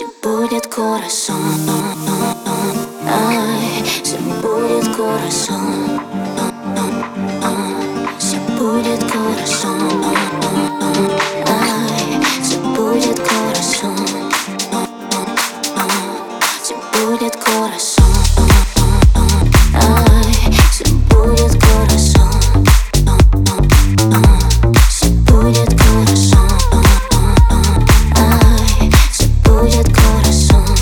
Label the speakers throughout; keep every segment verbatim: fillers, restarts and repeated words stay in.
Speaker 1: все будет corazón. Ay, все будет corazón. Все будет corazón. Ay, все будет corazón. Все будет corazón. Ay, все будет corazón. Все будет corazón. Ay, все будет corazón.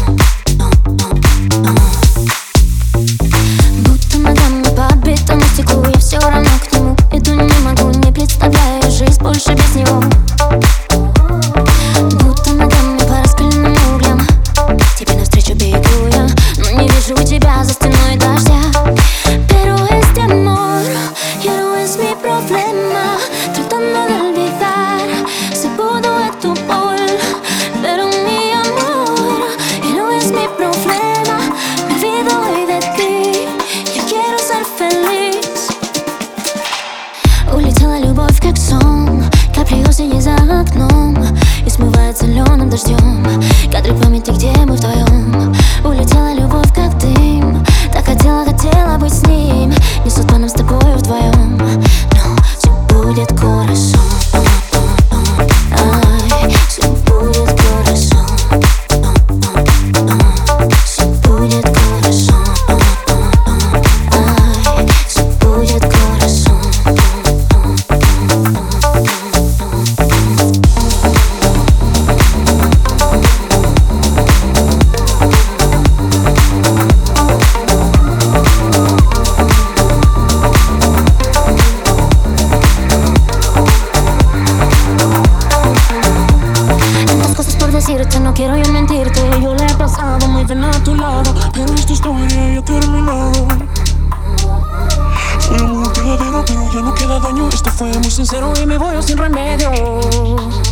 Speaker 1: Будто ногами по бетону стеклу, я все равно к нему иду, не могу, не представляю жизнь больше без него. Будто ногами по раскаленным углям, тебе навстречу бегу я, но не вижу тебя за стеной дождя. Pero este amor ya no es mi problema, tratando de olvidar si puedo de tu pol. Pero mi amor ya no es mi problema, me olvido hoy de ti, я quiero ser feliz. Улетела любовь как сон, капли осени за окном и смывает соленым дождем кадры памяти, где мы вдвоем. Улетела любовь как дым, так хотела, хотела быть с ним, не судьба нам с тобой вдвоем. Но все будет corazón. Ay, все будет corazón. Все будет corazón. Ay, все будет corazón. No quiero yo mentirte, yo le he pasado muy bien a tu lado, pero esta historia ya ha terminado. Fue muy verdadero, pero ya no queda daño. Esto fue muy sincero y me voy sin remedio.